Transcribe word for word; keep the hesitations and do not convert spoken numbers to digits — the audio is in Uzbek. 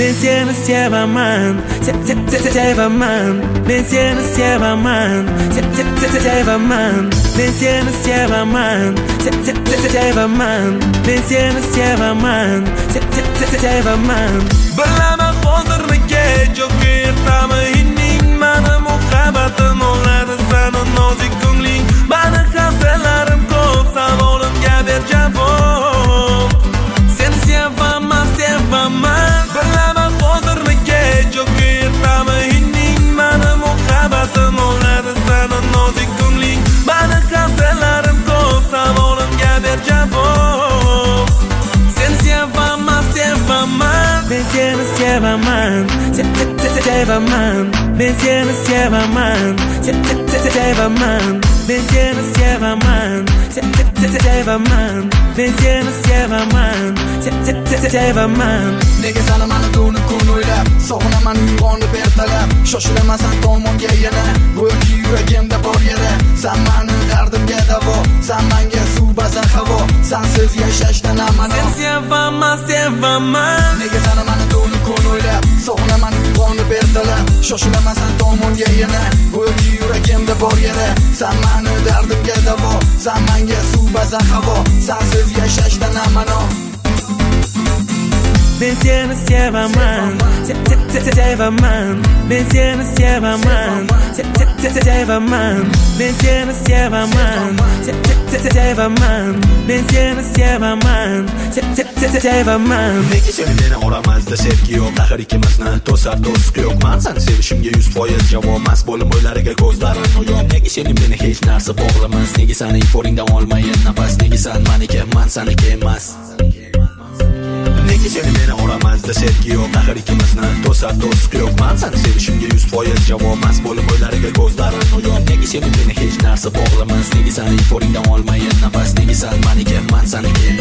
Ben seni sevaman, sevaman. Ben seni sevaman, sevaman. Ben seni sevaman, sevaman. Ben seni sevaman, sevaman. Bilaman hozirmi kech yoki ertami inding, mani muhabbatim oladi sani nozik ko'ngling. Mani xastalarim ko'p, savolimga ber javob. Seni sevaman, sevaman. Bilaman hozirmi kech yoki ertami inding, mani muhabbatim oladi sani nozik ko'ngling. Mani xastalarim ko'p, savolimga ber javob. Seni sevaman, sevaman. Ben seni sevaman, sevaman. Ben seni sevaman, sevaman. Ben seni sevaman, sevaman. Ben seni sevaman, sevaman. Nega sanaman tuni kun o'ylab, sog'inaman uyg'onib ertalab. Shoshilaman tomonga yana, go'yoki yuragimda bor yara. San mani dardimga davo, san menga suv bazan havo. Sensiz yashashdan amano. Seni sevaman, sevaman. Nega sanaman tuni kun o'ylab, sog'inaman uyg'onib ertalab. Shoshilaman tomonga yana, go'yoki yuragimda bor yara. San mani dardimga davo, san menga suv bazan havo. Sensiz yashashdan amano. Ben seni sevaman, sevaman. Ben seni sevaman, sevaman. Ben seni sevaman, sevaman. Ben seni sevaman, sevaman. Nega seni meni oramazda sevgi yo'q, axir ikkimizni to'sar to'siq yo'q. Men seni sevishimga yuz foiz javob emas, bo'lim bo'ylariga ko'zlarim yo'q. Nega seni meni hech narsa bog'lamas, nega seni iforingdan olmayin nafas, nega sen meniki, men seniki emas. Nega seni meni oramazda sevgi yo'q, axir ikkimizni to'sar to'siq yo'q. Men seni sevishimga yuz foiz javob emas, bo'lim bo'ylariga ko'zlarim yo'q. Nega seni meni hech narsa bog'lamas, nega seni iforingdan olmayin nafas, nega sen meniki, men seniki emas.